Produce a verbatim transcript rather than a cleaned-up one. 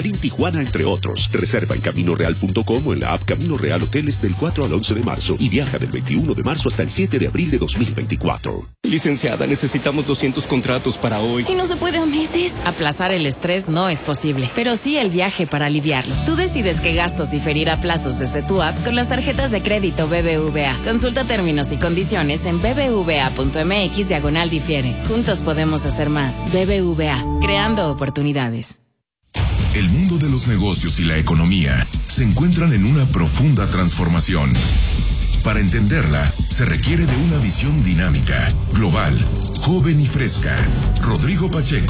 Jardín Tijuana, entre otros. Reserva en camino real punto com o en la app Camino Real Hoteles del cuatro al once de marzo y viaja del veintiuno de marzo hasta el siete de abril de dos mil veinticuatro. Licenciada, necesitamos doscientos contratos para hoy. ¿Y no se puede a meses? Aplazar el estrés no es posible, pero sí el viaje para aliviarlo. Tú decides qué gastos diferir a plazos desde tu app con las tarjetas de crédito B B V A. Consulta términos y condiciones en bbva.mx diagonal difiere. Juntos podemos hacer más. B B V A, creando oportunidades. El mundo de los negocios y la economía se encuentran en una profunda transformación. Para entenderla, se requiere de una visión dinámica, global, joven y fresca. Rodrigo Pacheco